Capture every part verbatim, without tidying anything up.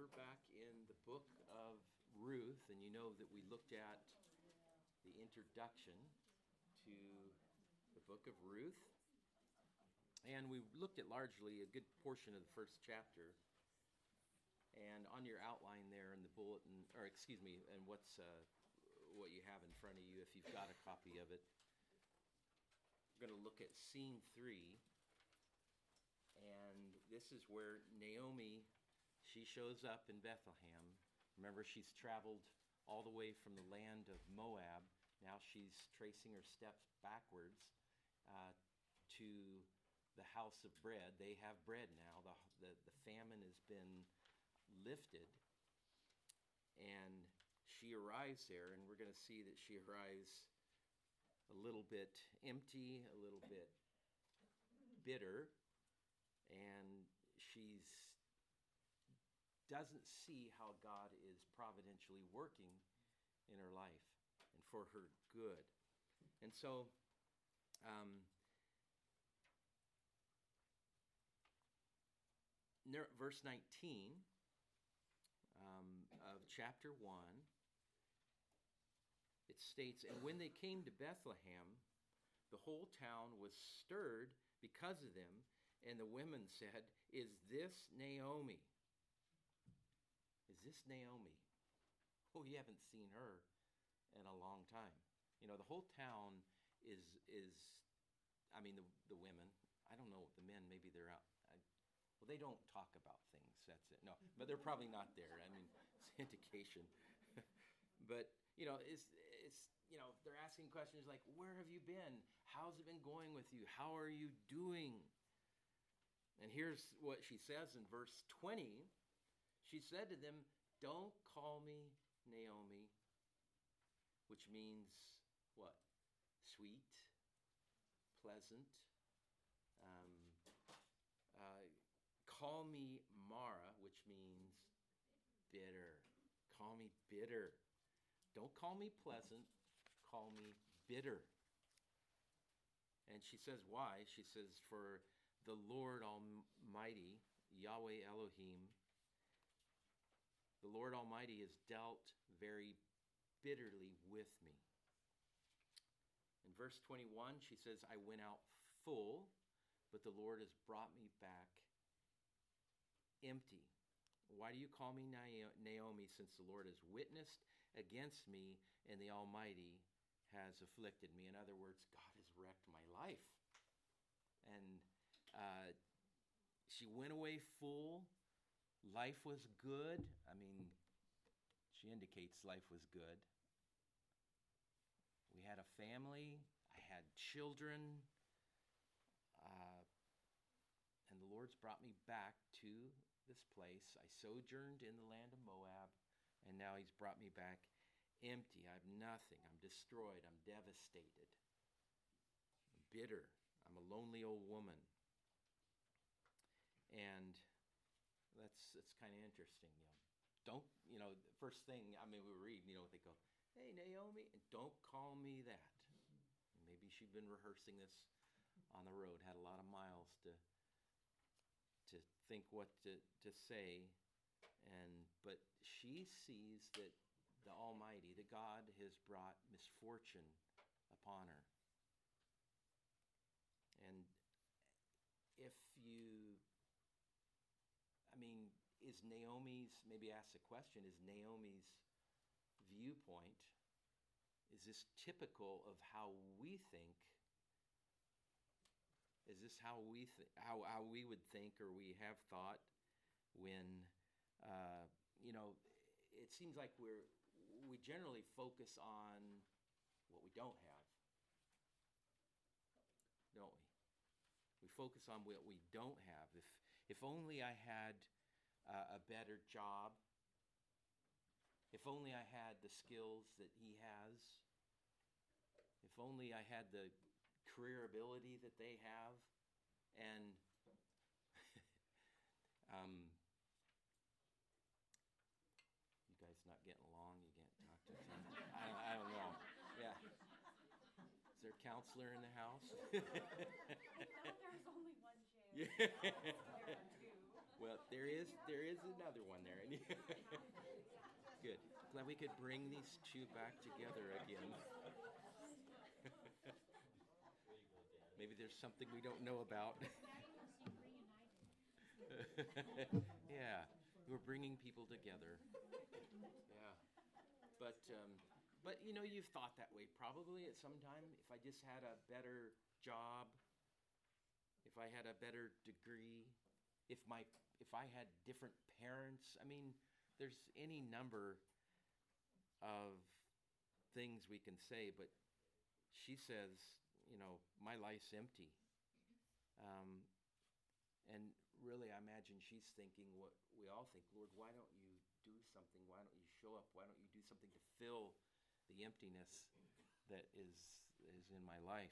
we're back in the book of Ruth, and you know that we looked at the introduction to the book of Ruth, and we looked at largely a good portion of the first chapter. And on your outline there in the bulletin, or excuse me, and what's uh, what you have in front of you, if you've got a copy of it, we're going to look at scene three. And this is where Naomi, she shows up in Bethlehem. Remember, she's traveled all the way from the land of Moab. Now she's tracing her steps backwards uh, to the house of bread. They have bread now. The, the, the famine has been lifted. And she arrives there, and we're going to see that she arrives a little bit empty, a little bit bitter. And she's doesn't see how God is providentially working in her life and for her good. And so um, verse nineteen um, of chapter one, it states, "And when they came to Bethlehem, the whole town was stirred because of them. And the women said, 'Is this Naomi?'" Is this Naomi? Oh, you haven't seen her in a long time. You know, the whole town is, is I mean, the the women, I don't know, the men, maybe they're out. I, well, they don't talk about things, that's it. No, but they're probably not there. I mean, it's indication. But, you know, it's, it's, you know, they're asking questions like, "Where have you been? How's it been going with you? How are you doing?" And here's what she says in verse twenty. She said to them, "Don't call me Naomi," which means what? Sweet, pleasant. Um, uh, call me Mara, which means bitter. Call me bitter. Don't call me pleasant. Call me bitter. And she says why? She says, "For the Lord Almighty, Yahweh Elohim, the Lord Almighty has dealt very bitterly with me." In verse twenty-one, she says, "I went out full, but the Lord has brought me back empty. Why do you call me Naomi, since the Lord has witnessed against me and the Almighty has afflicted me?" In other words, God has wrecked my life. And Uh, she went away full. Life was good. I mean, she indicates life was good. We had a family. I had children. Uh, and the Lord's brought me back to this place. I sojourned in the land of Moab, and now he's brought me back empty. I have nothing. I'm destroyed. I'm devastated. I'm bitter. I'm a lonely old woman. And that's that's kind of interesting, you know. Don't, you know, the first thing, I mean, we read, you know, they go, "Hey, Naomi," and don't call me that. Maybe she'd been rehearsing this on the road, had a lot of miles to to think what to, to say. And but she sees that the Almighty, the God, has brought misfortune upon her. And if you I mean, is Naomi's, maybe ask the question, is Naomi's viewpoint, is this typical of how we think? Is this how we th- how, how we would think or we have thought when, uh, you know, it seems like we're, we generally focus on what we don't have, don't we? We focus on what we don't have. If if only I had uh, a better job. If only I had the skills that he has. If only I had the career ability that they have. And um, you guys not getting along? You can't talk to each other? I, I don't know. Yeah. Is there a counselor in the house? I know there's only one chair. Yeah. There are two. Well, There is there is another one there. Good. Glad we could bring these two back together again. Maybe there's something we don't know about. Yeah, we're bringing people together. Yeah, but um, but you know, you've thought that way probably at some time. If I just had a better job, if I had a better degree, if my if I had different parents. I mean, there's any number of things we can say, but she says, you know, my life's empty. Um, and really, I imagine she's thinking what we all think, Lord, why don't you do something? Why don't you show up? Why don't you do something to fill the emptiness that is is in my life?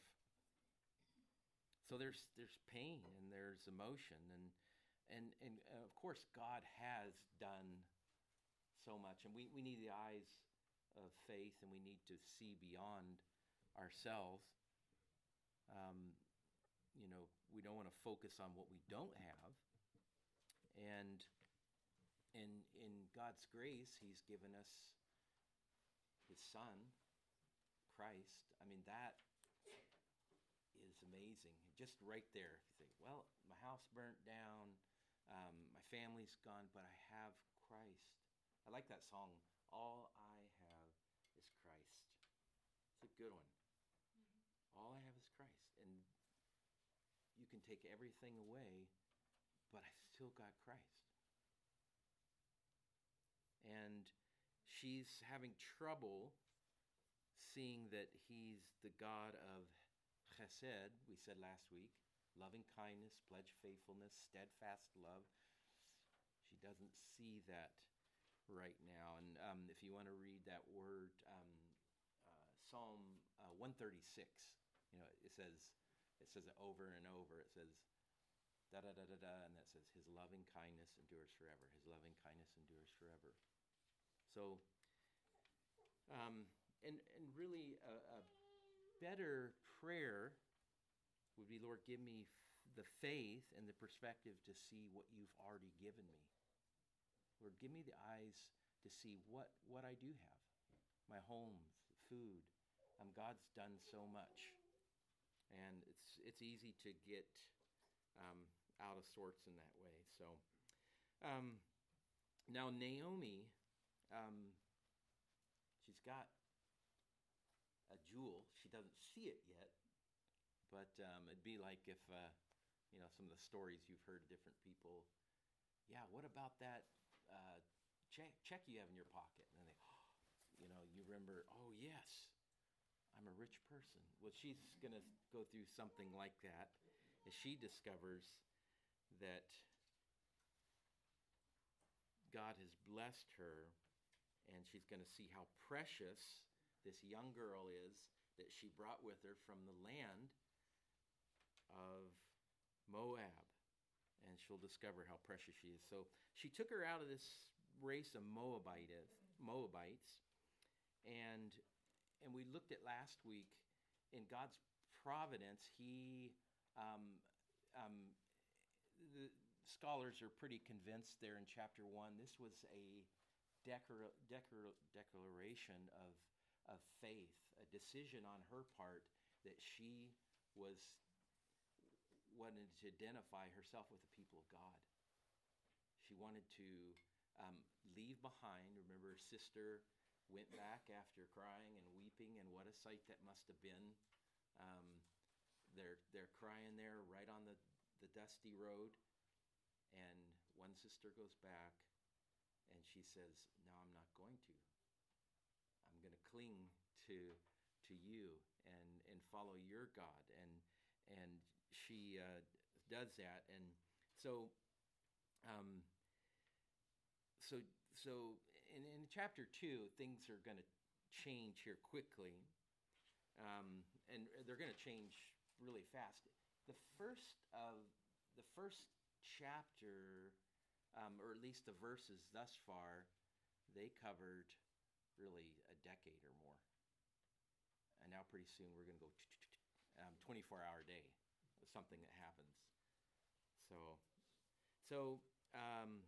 So there's there's pain and there's emotion and and and uh, of course God has done so much, and we, we need the eyes of faith, and we need to see beyond ourselves. Um, you know, we don't want to focus on what we don't have. And in in God's grace, He's given us His Son, Christ. I mean, that is amazing. Just right there, you think, well, my house burnt down, um, my family's gone, but I have Christ. I like that song, All I Have is Christ. It's a good one. Mm-hmm. All I have is Christ. And you can take everything away, but I still got Christ. And she's having trouble seeing that He's the God of chesed, we said last week, loving kindness, pledge faithfulness, steadfast love. She doesn't see that right now. And um, if you want to read that word, um, uh, Psalm uh, one thirty-six, you know, it says it says it over and over. It says da da da da da, and that says His loving kindness endures forever. His loving kindness endures forever. So, um, and and really a, a better prayer would be, Lord, give me f- the faith and the perspective to see what You've already given me. Lord, give me the eyes to see what, what I do have. My home, food. Um, God's done so much. And it's it's easy to get um, out of sorts in that way. So um, now Naomi, um, she's got a jewel. She doesn't see it yet, but um, it'd be like if, uh, you know, some of the stories you've heard of different people. Yeah, what about that uh, check, check you have in your pocket? And then they, oh, you know, you remember, oh, yes, I'm a rich person. Well, she's going to go through something like that as she discovers that God has blessed her, and she's going to see how precious this young girl is that she brought with her from the land of Moab. And she'll discover how precious she is. So she took her out of this race of Moabite, Moabites, and and we looked at last week in God's providence. He, um, um, the scholars are pretty convinced there in chapter one. This was a declar- declar- declaration of of faith, a decision on her part that she was wanted to identify herself with the people of God. She wanted to um, leave behind. Remember, her sister went back after crying and weeping, and what a sight that must have been. Um, they're they're crying there right on the, the dusty road, and one sister goes back, and she says, "No, I'm not going to. I'm going to cling to to you and and follow your God." And and she uh, does that, and so um, so so in, in chapter two, things are going to change here quickly, um, and they're going to change really fast. The first of the first chapter, um, or at least the verses thus far, they covered really a decade or more, and now pretty soon we're going to go um, twenty-four hour day. Something that happens. So, so um,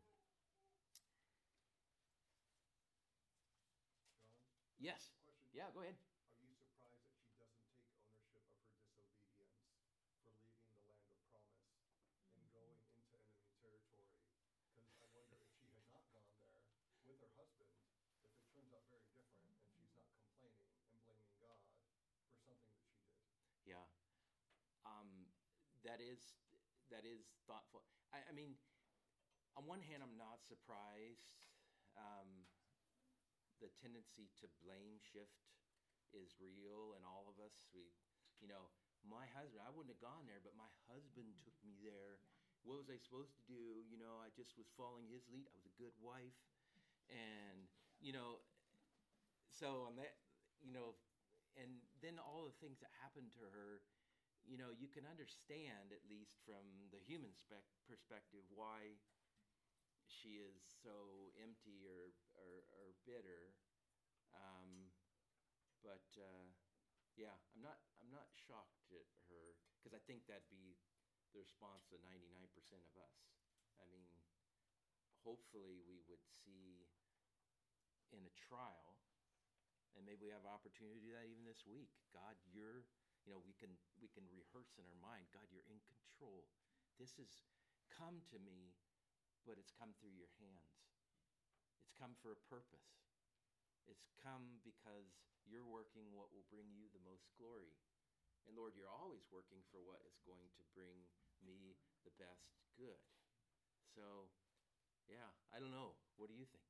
John, yes. question. Yeah, go ahead. Are you surprised that she doesn't take ownership of her disobedience for leaving the land of promise and going into enemy territory? Because I wonder if she had not gone there with her husband, if it turns out very different and she's not complaining and blaming God for something that she did. Yeah. Um, that is that is thoughtful. I, I mean, on one hand, I'm not surprised. Um, the tendency to blame shift is real in all of us. We, you know, my husband, I wouldn't have gone there, but my husband took me there. What was I supposed to do? You know, I just was following his lead. I was a good wife. And, you know, so on that, you know, and then all the things that happened to her, you know, you can understand, at least from the human spec- perspective, why she is so empty or, or, or bitter. Um, but uh, yeah, I'm not I'm not shocked at her because I think that'd be the response of ninety-nine percent of us. I mean, hopefully we would see in a trial, and maybe we have opportunity to do that even this week. God, you're, you know, we can we can rehearse in our mind. God, you're in control. This has come to me, but it's come through your hands. It's come for a purpose. It's come because you're working what will bring you the most glory. And Lord, you're always working for what is going to bring me the best good. So, yeah, I don't know. What do you think?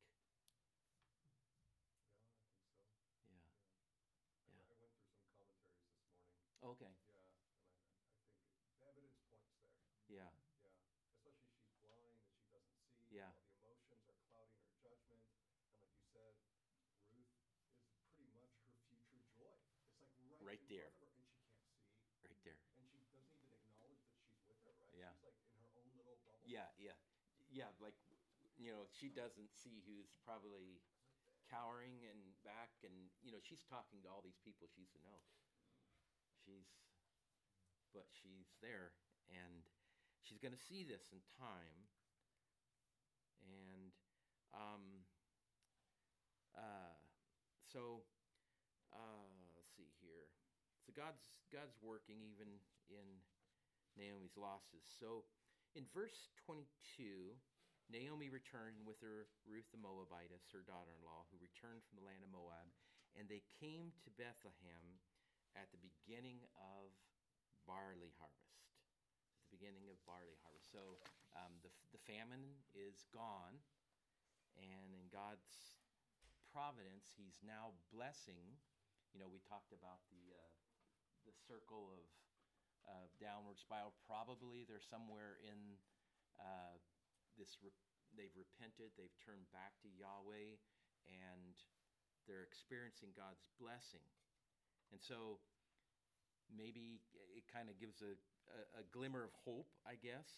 Yeah, I think so. Yeah. Yeah. I, Yeah. I went through some commentaries this morning. Okay. Yeah, and I, I think it, the evidence points there. Yeah. Yeah, especially she's blind and she doesn't see. Yeah. All the emotions are clouding her judgment, and like you said, Ruth is pretty much her future joy. It's like right, Right in there. front of her, and she can't see. Right there. And she doesn't even acknowledge that she's with her, right? Yeah. She's like in her own little bubble. Yeah, yeah. Yeah, like, you know, she doesn't see who's probably cowering and back, and, you know, she's talking to all these people she used to know. She's, but she's there, and she's going to see this in time. And um, uh, so, uh, let's see here. So God's God's working even in Naomi's losses. So in verse twenty-two, Naomi returned with her Ruth the Moabitess, her daughter-in-law, who returned from the land of Moab, and they came to Bethlehem at the beginning of barley harvest. At the beginning of barley harvest. So um, the, the famine is gone, and in God's providence, he's now blessing. You know, we talked about the uh, the circle of uh, downward spiral. Probably they're somewhere in uh, this. Re- they've repented. They've turned back to Yahweh, and they're experiencing God's blessing. And so maybe it kind of gives a, a, a glimmer of hope, I guess.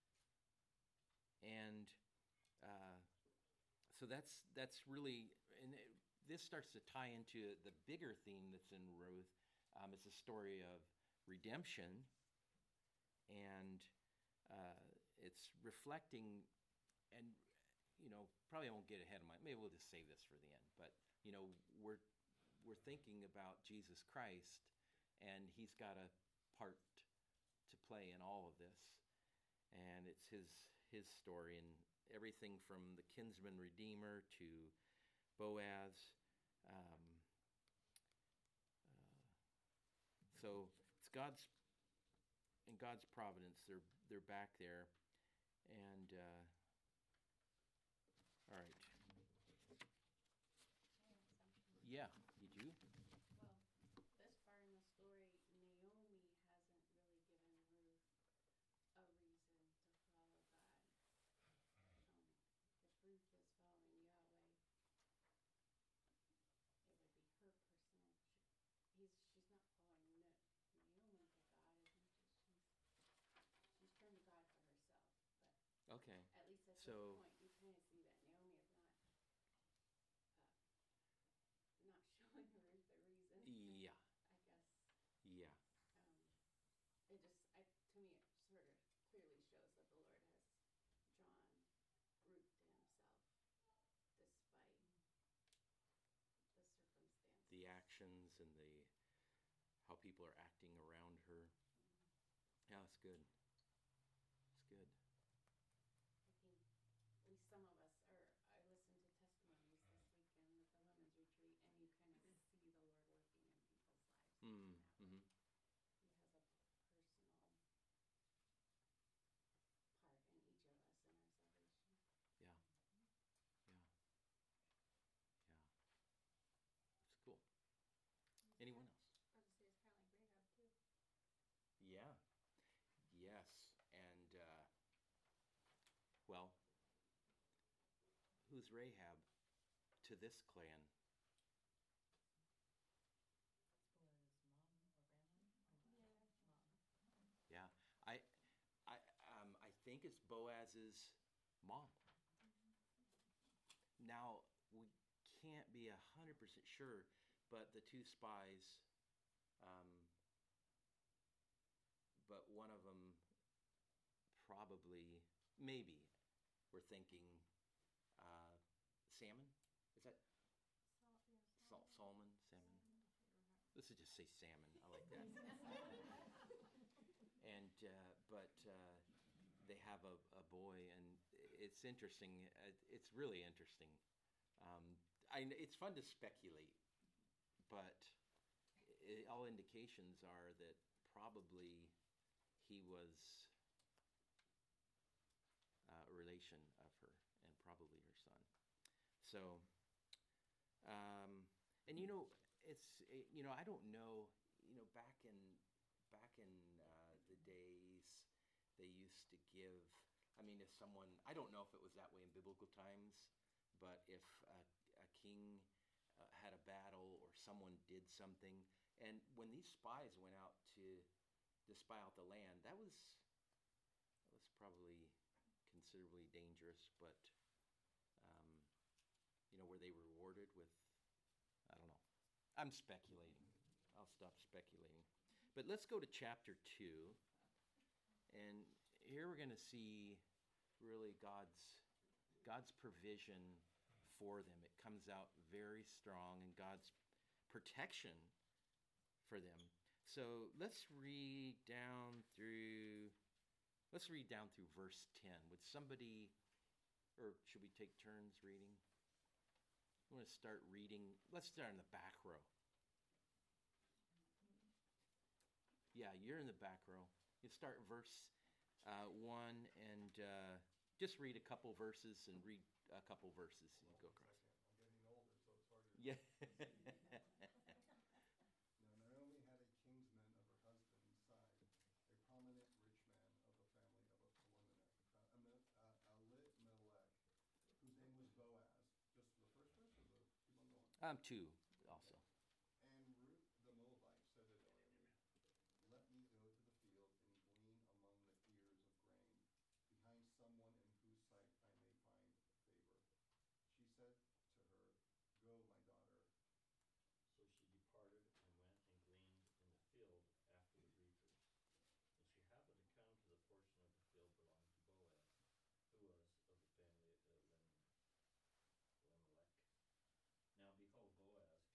And uh, so that's that's really, and it, this starts to tie into the bigger theme that's in Ruth. Um, it's a story of redemption, and uh, it's reflecting, and you know, probably I won't get ahead of my. Maybe we'll just save this for the end. But you know, we're we're thinking about Jesus Christ, and he's got a part to play in all of this, and it's his his story, and everything from the kinsman redeemer to Boaz. Um, uh, so it's God's in God's providence. They're they're back there, and uh, all right. Yeah, you do. Well, this far in the story, Naomi hasn't really given Ruth a reason to follow God. Um, if Ruth was following Yahweh, it would be her personal. She, he's she's not following Na- Naomi to God, isn't she? She's she's turned to God for herself. But Okay. at least at So- this point, you kind of see that Naomi is not uh, not showing Ruth the reason. Yeah. I guess. Yeah. Um, it just, I, to me, it sort of clearly shows that the Lord has drawn actions and the how people are acting around her. Yeah, it's good. It's good. I think we, some of us, or I listened to testimonies this weekend at the women's retreat, and you kind of see the Lord working in people's lives Mm, in that way. mm-hmm. He has a personal part in each of us in our salvation. Yeah. Yeah. Yeah. It's cool. Anyone else? I was gonna say, it's kinda like Rahab too. Yeah. Yes. And, uh, well, who's Rahab to this clan? Yeah. I, I, um, I think it's Boaz's mom. Now, we can't be a hundred percent sure, but the two spies, um, but one of them probably, maybe, were thinking uh, salmon. Is that Sal- yeah, sal- salmon? Salmon. Let's just say salmon. I like that. and uh, but uh, they have a, a boy, and it's interesting. Uh, It's really interesting. Um, I, kn- it's fun to speculate, but i all indications are that probably he was uh, a relation of her, and probably her son. So, um, and you know, it's eh, you know, I don't know. You know, back in back in uh, the days, they used to give. I mean, if someone, I don't know if it was that way in biblical times, but if a, a king uh, had a battle or someone did something, and when these spies went out to to spy out the land, that was that was probably considerably dangerous, but um, you know, were they rewarded with? I don't know. I'm speculating. I'll stop speculating. But let's go to chapter two, and here we're going to see really God's God's provision for them. It comes out very strong, and God's protection for them. So let's read down through let's read down through verse ten. Would somebody, or should we take turns reading? I want to start reading. Let's start in the back row. Yeah, you're in the back row. You start verse uh, one and uh, just read a couple verses and read a couple verses and Hold go on one across. second. I'm getting older, so it's harder to Yeah. Now Naomi had a kinsman of her husband's side, a prominent rich man of the family of Elimelech, uh, Ami- uh, Elimelech, whose name was Boaz. Just the first verse or the keep on going? um, two also. And Ruth the Moabite said to Naomi, "Let me go to the field and glean among the ears of grain, behind someone in whose sight I may find favor." She said to her, "Go, my daughter." So she departed and went and gleaned in the field after the reapers. And she happened to come to the portion of the field belonging to Boaz, who was of the family of Elim- Elimelech. Now behold, Boaz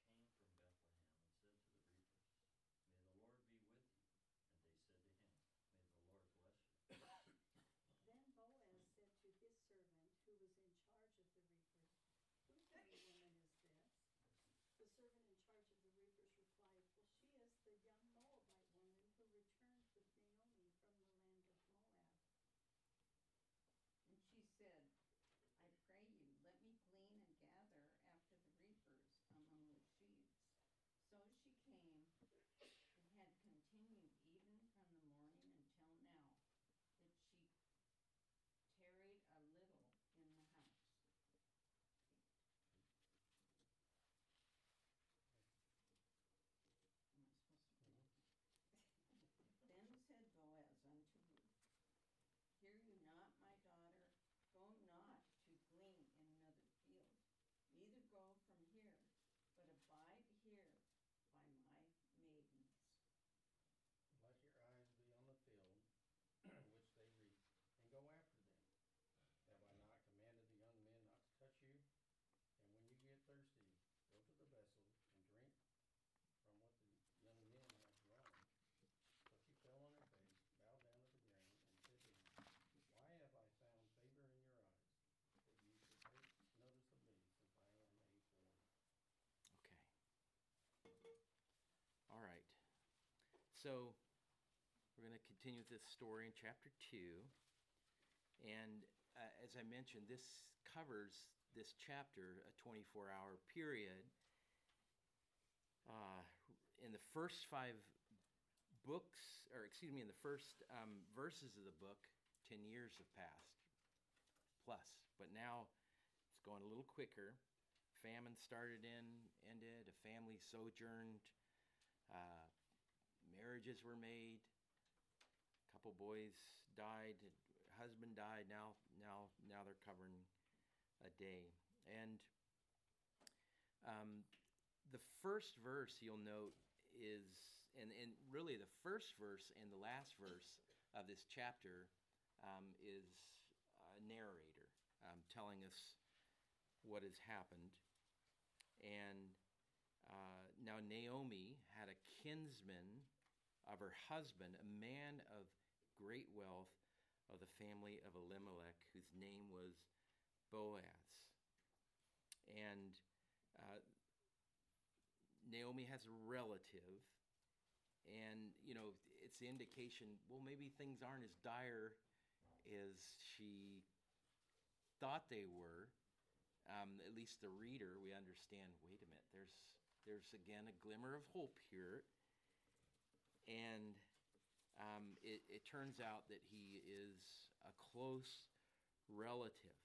so we're going to continue with this story in chapter two. And uh, as I mentioned, this covers this chapter, a twenty-four hour period. Uh, in the first five books, or excuse me, in the first um, verses of the book, ten years have passed plus. But now it's going a little quicker. Famine started in, ended, a family sojourned, uh, marriages were made, a couple boys died, husband died. Now, now, now they're covering a day. And um, the first verse you'll note is, and, and really the first verse and the last verse of this chapter um, is a narrator um, telling us what has happened. And uh, now Naomi had a kinsman of her husband, a man of great wealth of the family of Elimelech, whose name was Boaz. And uh, Naomi has a relative, and, you know, it's the indication, well, maybe things aren't as dire as she thought they were. Um, at least the reader, we understand, wait a minute, there's, there's again a glimmer of hope here. And um, it, it turns out that he is a close relative.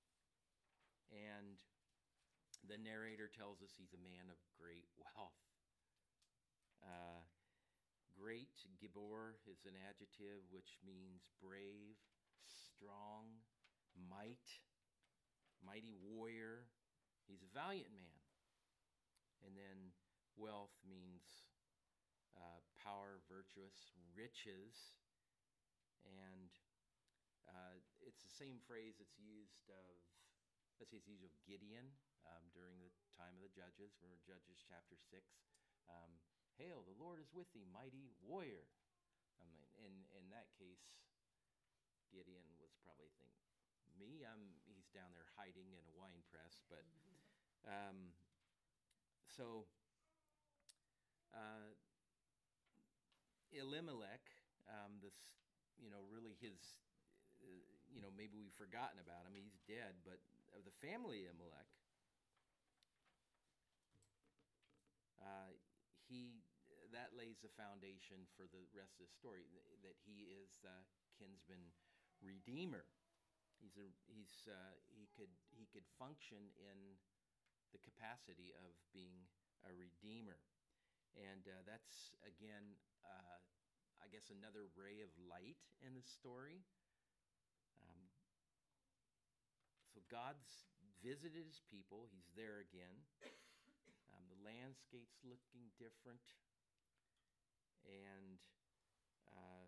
And the narrator tells us he's a man of great wealth. Uh, great, Gibor, is an adjective which means brave, strong, might, mighty warrior. He's a valiant man. And then wealth means uh, power, virtuous, riches. And uh, it's the same phrase that's used of, let's say it's used of Gideon um, during the time of the Judges. Remember Judges chapter six? Um, Hail, the Lord is with thee, mighty warrior. I mean, in, in that case, Gideon was probably thinking, me, I'm, he's down there hiding in a wine press. But um, so uh, Elimelech, um, this, you know, really his, uh, you know, maybe we've forgotten about him. He's dead, but of the family of Elimelech, uh, he that lays the foundation for the rest of the story. That he is the kinsman redeemer. He's a, he's uh, he could he could function in the capacity of being a redeemer, and uh, that's again, uh, I guess, another ray of light in the story. Um, so God's visited his people. He's there again. Um, the landscape's looking different, and uh,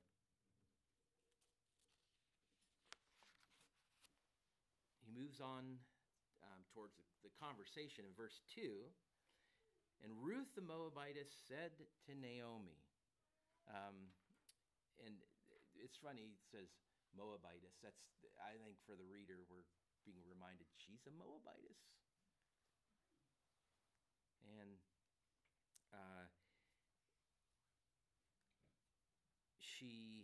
he moves on um, towards the, the conversation in verse two. And Ruth the Moabitess said to Naomi, um, and it's funny, it says Moabitess. That's, I think, for the reader, we're being reminded she's a Moabitess. And uh, she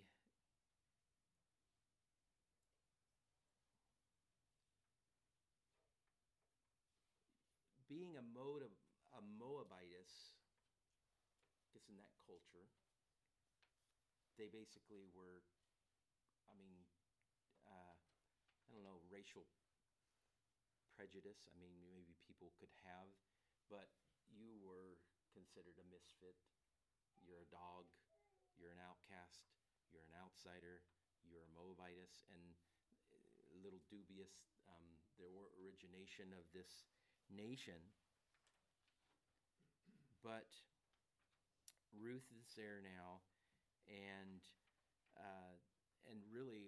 being a, Moab, a Moabitess, I guess in that culture, they basically were, I mean, uh, I don't know, racial prejudice. I mean, maybe people could have, but you were considered a misfit. You're a dog. You're an outcast. You're an outsider. You're a Moabitess. And a little dubious, um, the origination of this nation. But Ruth is there now, and uh, and really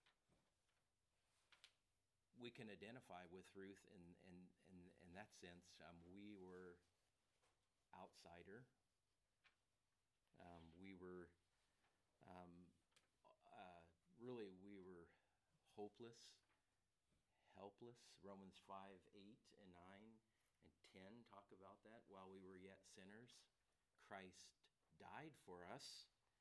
we can identify with Ruth in in in, in that sense. Um, we were outsider. Um, we were um, uh, really we were hopeless, helpless. Romans five, eight, and nine, and ten talk about that. While we were yet sinners, Christ died for us.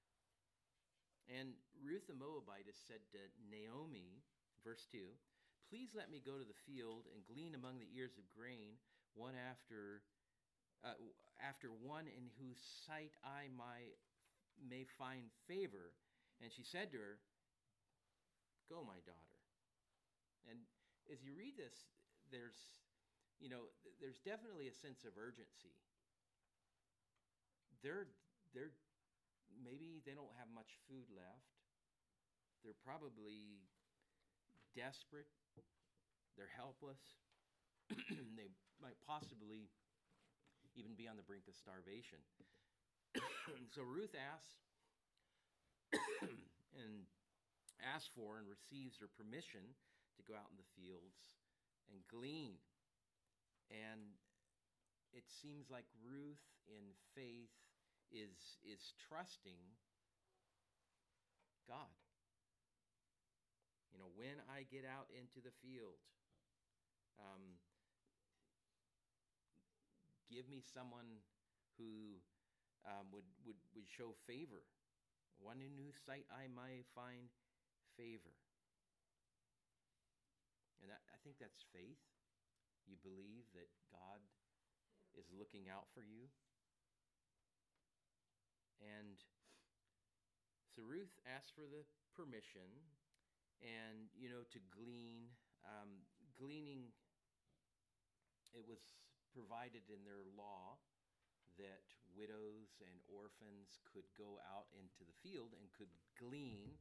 And Ruth the Moabitess said to Naomi, verse two, "Please let me go to the field and glean among the ears of grain, one after uh, after one in whose sight I my, may find favor." And she said to her, "Go, my daughter." And as you read this, there's, you know, there's definitely a sense of urgency. They're, they're, maybe they don't have much food left. They're probably desperate. They're helpless. They might possibly even be on the brink of starvation. So Ruth asks and asks for and receives her permission to go out in the fields and glean. And it seems like Ruth in faith is is trusting God. You know, when I get out into the field, um, give me someone who um, would, would, would show favor, one in whose sight I might find favor. And that, I think that's faith. You believe that God is looking out for you. And so Ruth asked for the permission and, you know, to glean. Um, gleaning, it was provided in their law that widows and orphans could go out into the field and could glean.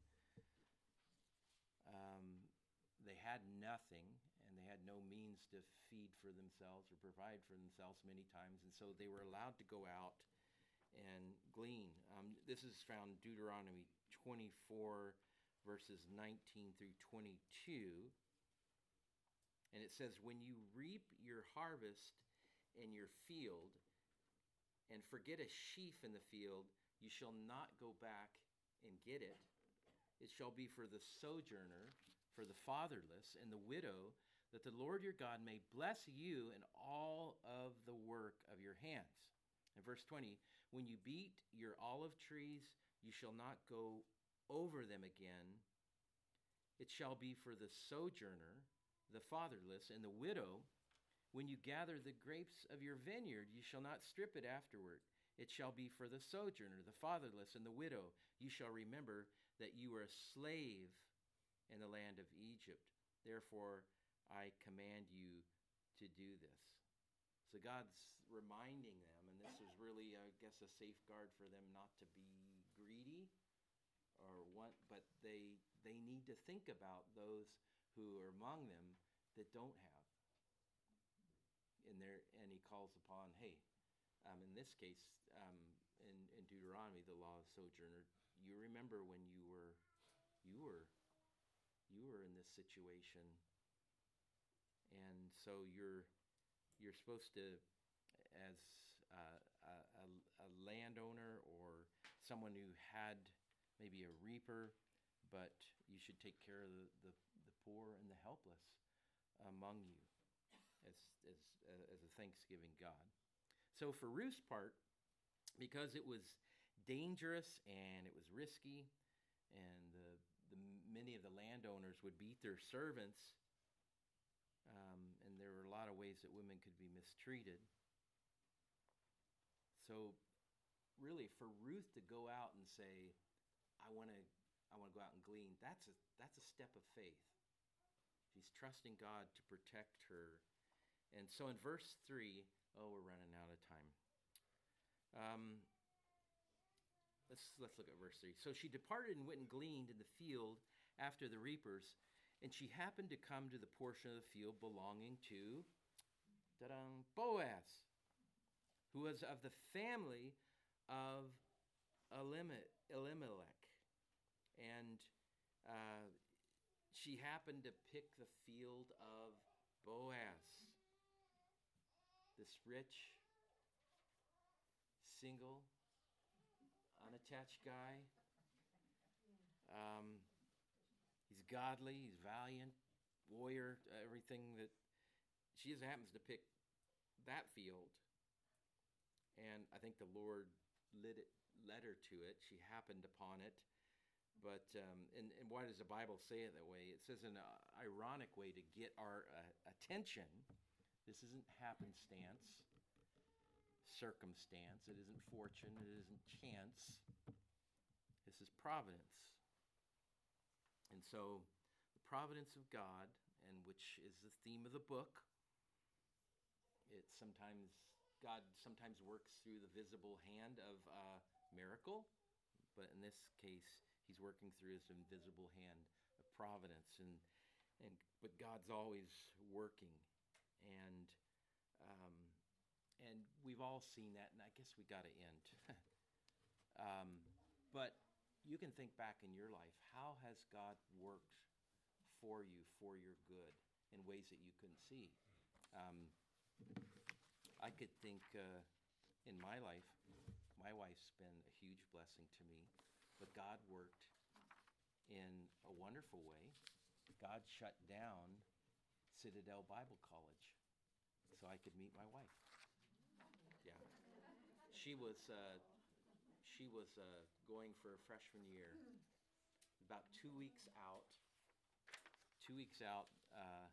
Um, they had nothing, and they had no means to feed for themselves or provide for themselves many times, and so they were allowed to go out and glean. Um, this is found in Deuteronomy twenty-four, verses nineteen through twenty-two. And it says, "When you reap your harvest in your field and forget a sheaf in the field, you shall not go back and get it. It shall be for the sojourner, for the fatherless, and the widow, that the Lord your God may bless you in all of the work of your hands." And verse twenty, "When you beat your olive trees, you shall not go over them again. It shall be for the sojourner, the fatherless, and the widow. When you gather the grapes of your vineyard, you shall not strip it afterward. It shall be for the sojourner, the fatherless, and the widow. You shall remember that you were a slave in the land of Egypt. Therefore, I command you to do this." So God's reminding them, and this is really, I guess, a safeguard for them not to be greedy, or want, but they they need to think about those who are among them that don't have. In there, and he calls upon, hey, um, in this case, um, in, in Deuteronomy, the law of sojourner, you remember when you were, you were, you were in this situation, and so you're, you're supposed to, as uh, a, a, a landowner or someone who had maybe a reaper, but you should take care of the, the, the poor and the helpless among you. As, as, uh, as a thanksgiving God. So for Ruth's part, because it was dangerous and it was risky, and the, the many of the landowners would beat their servants, um, and there were a lot of ways that women could be mistreated. So really, for Ruth to go out and say, I want to I want to go out and glean, that's a, that's a step of faith. She's trusting God to protect her. And so in verse three, oh, we're running out of time. Um, let's let's look at verse three. "So she departed and went and gleaned in the field after the reapers, and she happened to come to the portion of the field belonging to ta-dang, Boaz, who was of the family of Elimelech. And uh, she happened to pick the field of Boaz, this rich, single, unattached guy. Um, he's godly, he's valiant, warrior, everything that she just happens to pick that field. And I think the Lord led, it, led her to it. She happened upon it. But, um, and, and why does the Bible say it that way? It says in an ironic way to get our uh, attention. This isn't happenstance, circumstance. It isn't fortune. It isn't chance. This is providence. And so the providence of God, and which is the theme of the book, it sometimes, God sometimes works through the visible hand of a miracle, but in this case, he's working through his invisible hand of providence. And, and but God's always working. And um, and we've all seen that, and I guess we got to end. um, but you can think back in your life, how has God worked for you, for your good, in ways that you couldn't see? Um, I could think uh, in my life, my wife's been a huge blessing to me, but God worked in a wonderful way. God shut down Citadel Bible College so I could meet my wife. Yeah. She was uh, she was uh, going for a freshman year. About two weeks out, two weeks out, uh,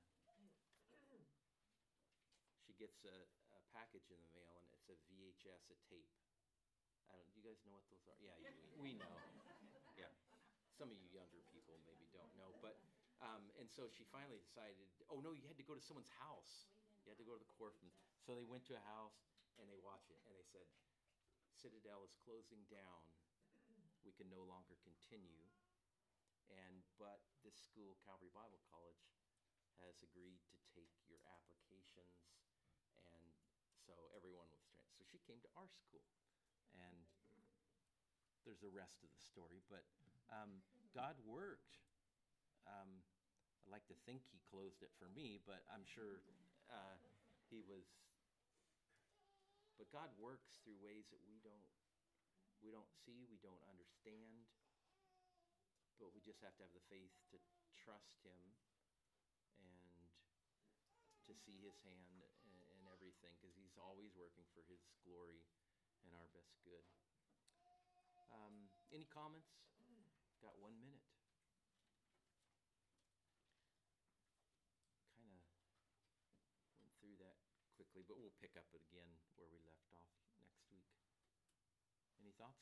she gets a, a package in the mail, and it's a V H S, a tape. I don't. You guys know what those are? Yeah, we, we know. Yeah. Some of you younger people maybe don't know, but um, and so she finally decided. Oh no, you had to go to someone's house. You had to go to the Corfman. So they went to a house and they watched it, and they said, "Citadel is closing down. We can no longer continue." And but this school, Calvary Bible College, has agreed to take your applications, and so everyone was trained. So she came to our school, and there's the rest of the story. But um, God worked. Um, I like to think He closed it for me, but I'm sure uh, He was. But God works through ways that we don't we don't see, we don't understand. But we just have to have the faith to trust Him and to see His hand in, in everything, because He's always working for His glory and our best good. Um, any comments? Got one minute. Kind of went through that quickly, but we'll pick up it again where we left off next week. Any thoughts?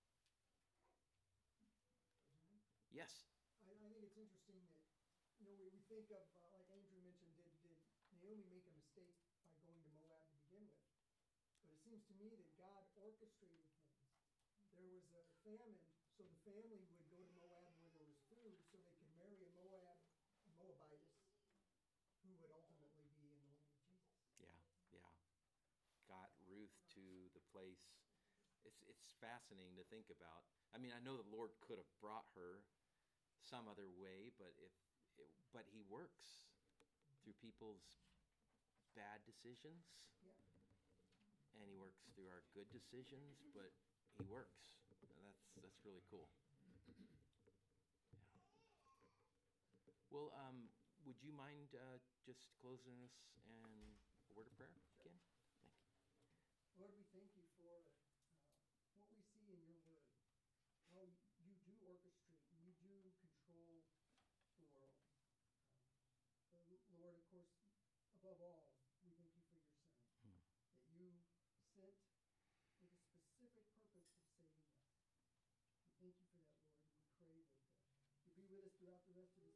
Yes. I, I think it's interesting that, you know, we, we think of, uh, like Andrew mentioned, did, did Naomi make a mistake by going to Moab to begin with? But it seems to me that God orchestrated things. There was a famine, so the family would go to Moab where there was food, so they could marry a Moab, a Moabitess, who would ultimately be in the land of Jesus. Yeah, yeah. Got Ruth to the place. It's it's fascinating to think about. I mean, I know the Lord could have brought her some other way, but if it, but He works through people's bad decisions, Yeah. and He works through our good decisions. But He works, and that's that's really cool. Yeah. Well, um, would you mind uh, just closing us and a word of prayer again? Thank you. Lord, we thank you for uh, what we see in your word, how you do orchestrate and you do control the world. Uh, Lord, of course, above all, we thank you for your Son, Hmm. that you sent with a specific purpose of saving us. We thank you for that, Lord, and we pray that uh, you be with us throughout the rest of the